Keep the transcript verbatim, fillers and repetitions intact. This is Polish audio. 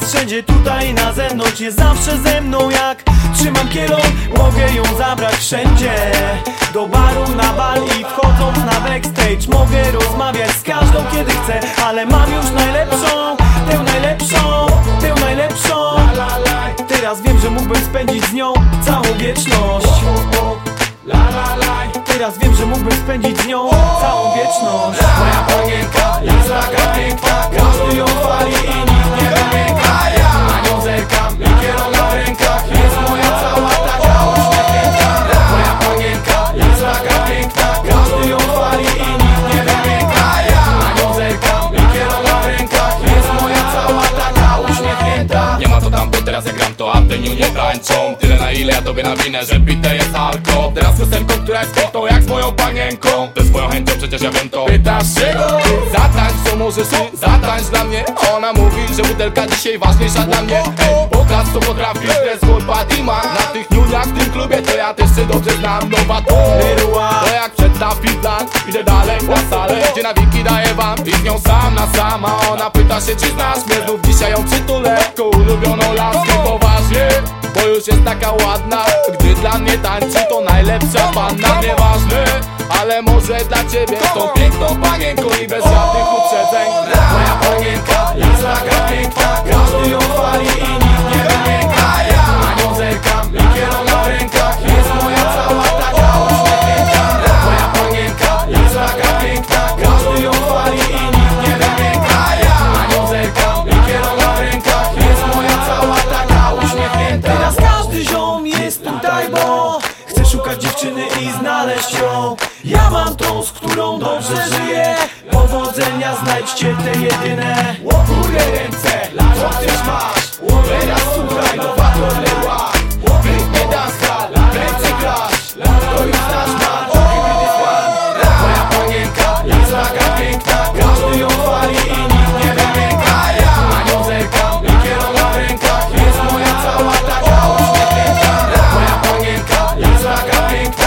jest wszędzie, tutaj na zewnątrz. Jest zawsze ze mną, jak trzymam kielon, mogę ją zabrać wszędzie. Do baru, na bal i wchodząc na backstage mogę rozmawiać z każdą kiedy chcę, ale mam już najlepszą, tę najlepszą, tę najlepszą. Teraz wiem, że mógłbym spędzić z nią całą wieczność. Teraz wiem, że mógłbym spędzić z nią całą wieczność. Moja panienka jest taka piękna, każdy ją chwali i nikt nie wymięka. Na nią zerkam i kierowca w rękach, jest moja cała taka uśmiechnięta. Moja panienka jest taka piękna, każdy ją chwali i nikt nie wymięka. Na nią zerkam i kierowca w rękach, jest moja cała taka uśmiechnięta. Nie ma to tam, bo teraz jak gram to Avenue nie tańczą. Tyle na ile ja tobie nawinę, że bite jest alko. Teraz piosenką, która jest kwitą jak z moją panienką. To z moją chęcią, przecież ja wiem to. Pytasz się, zatańcz, co możesz ty, zatańcz dla mnie. Ona mówi, że butelka dzisiaj ważniejsza dla mnie. Ej, pokaż co potrafisz, to jest Wolpa Dima. Na tych niuniach w tym klubie to ja też się dobrze znam. Nowa to, to jak przed ta Finland. Idę dalej na salę, gdzie nawiki daję wam i z nią sam na sama. Ona pyta się, czy znasz mnie, znów dzisiaj ją przytulę. Ko ulubioną laskę, poważnie, bo już jest taka ładna. Gdy dla mnie tańczy, to najlepsza panna. Nieważne, ale może dla ciebie tą piękną panienką i bez żadnych uprzedzeń. Moja panienka jest taka piękna, każdy ją chwali i nikt nie wymięka. Na nią zerkam i kierowca w rękach, jest moja cała taka uśmiechnięta. Moja panienka jest taka piękna, każdy ją chwali i nikt nie wymięka. Na nią zerkam i kierowca w rękach, jest moja cała taka uśmiechnięta. Teraz każdy ziom jest tutaj, bo chcę szukać dziewczyny i znaleźć ją. Ja mam tą, z którą dobrze żyję. Powodzenia, znajdźcie te jedyne. Górę ręce, co też masz. Teraz słuchaj, nowa torleła. Wytnie danska, ręce klasz. To już nasz man, hybrydy słan. Moja panienka jest taka piękna, każdy ją chwali i nikt nie wymięka. Na nią zerkam i kierowca w rękach, jest moja cała taka uśmiechnięta. Moja panienka jest taka piękna,